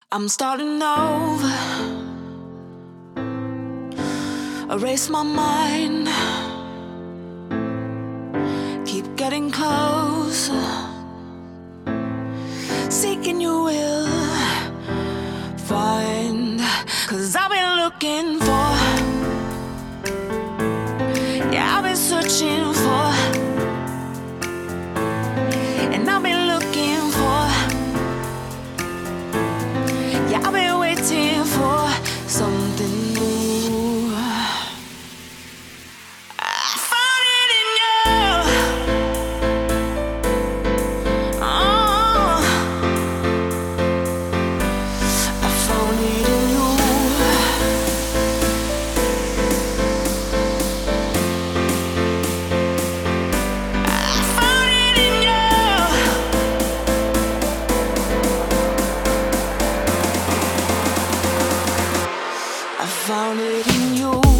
I'm starting over, erase my mind, keep getting closer, seeking your will, find, 'cause I've been looking for, yeah, I've been searching for, and I've been looking for, yeah, I've been waiting for something new. I found it in you. Oh, I found it in you. I found it in you. I found it in you.